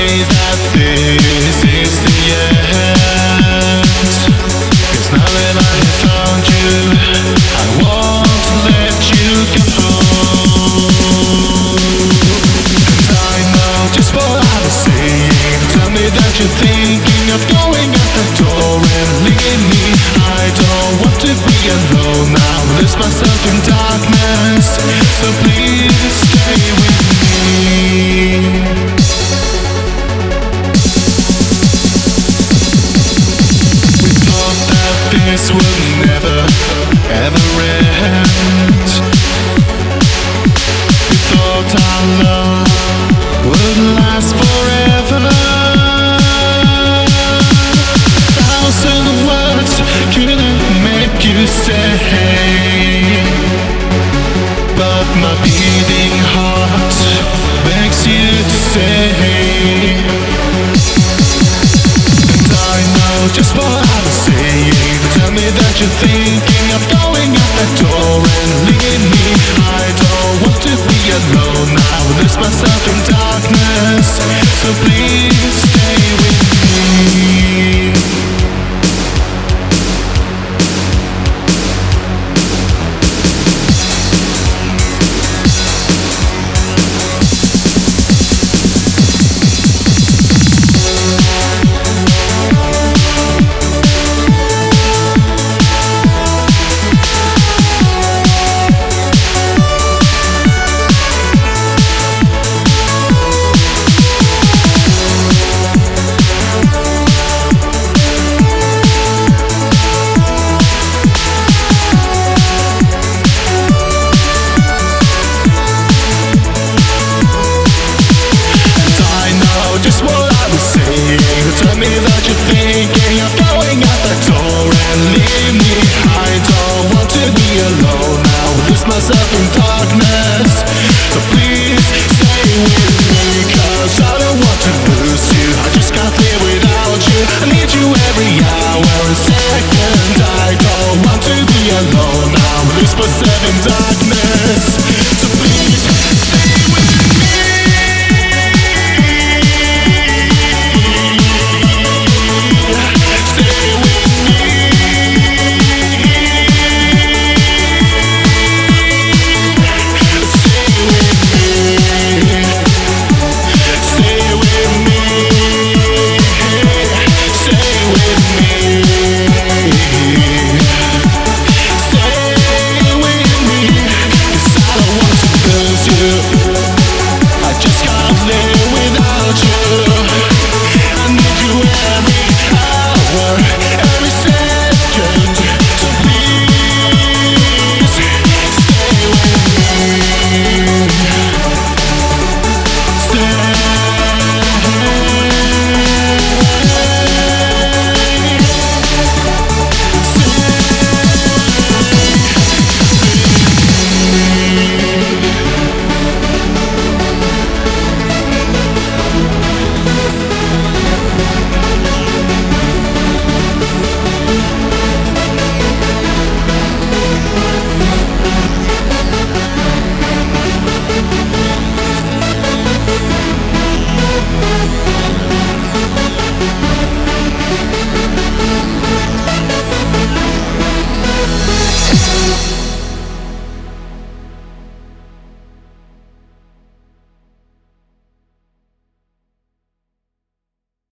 say that this is the end, 'cause now that I have found you, I won't let you go. And I know just what I was saying. Tell me that you're thinking of going out the door and leaving me. I don't want to be alone now, lose myself in darkness, so please stay with me. We thought that this would never, ever end. We thought our love would last forever. Thousand words couldn't make you stay, but my beating heart begs you to stay. And I know just what I was saying. Tell me that you're thinking of going out the door and leaving me. I don't want to be alone now, lose myself in darkness, so please stay with me. Just what I was saying. Tell me that you're thinking of going out the door and leave me. I don't want to be alone now, lose myself in darkness, so please